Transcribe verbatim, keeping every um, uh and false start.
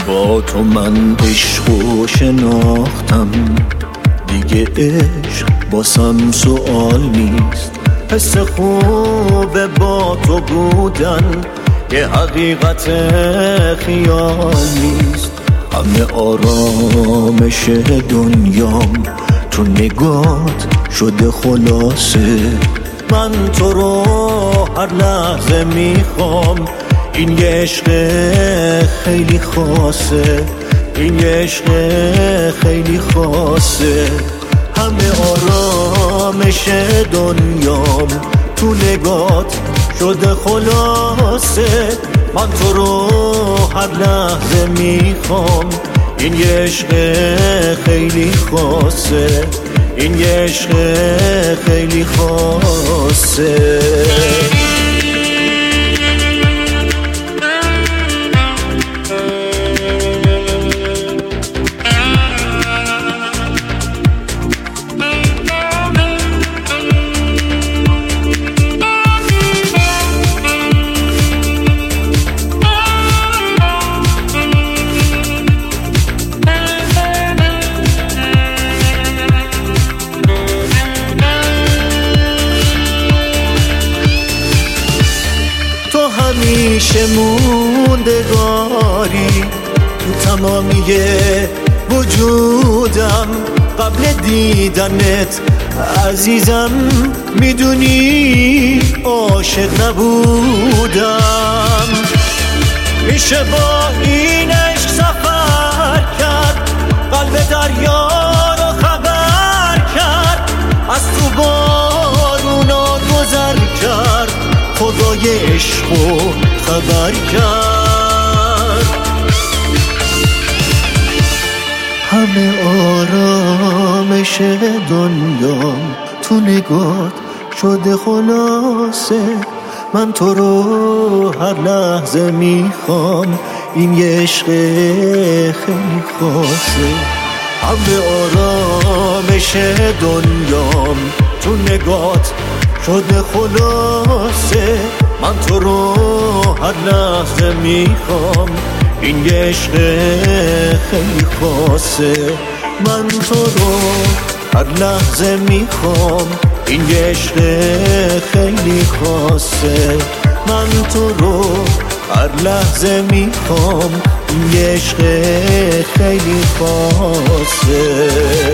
با تو من عشقو شناختم، دیگه عشق باسم سوال نیست. حس خوب با تو بودن یه حقیقت خیال نیست. همه آرامش دنیام تو نگات شده خلاصه. من تو رو هر لحظه میخوام، این یه عشق خیلی خاصه، این یه عشق خیلی خاصه. همه آرامش دنیام تو نگات شده خلاصه. من تو رو هر لحظه میخوام، این یه عشق خیلی خاصه، این یه عشق خیلی خاصه. همیشه موندگاری تو تمامی وجودم. قبل دیدنت عزیزم میدونی عاشق نبودم. میشه با این عشق سفر کرد، قلب دریا رو خبر کرد، از تو بارونا گذر کرد، خدای عشقو خبر کرد. همه آرامش دنیام تو نگات شده خلاصه. من تو رو هر لحظه میخوام، این یه عشق خیلی خاصه. همه آرامش دنیام تو نگات شده خلاصه. من تو رو هر لحظه میخوام، این یه عشق خیلی خاصه. من تو رو هر لحظه میخوام، این یه عشق خیلی خاصه. من تو رو هر لحظه میخوام، این یه عشق خیلی خاصه.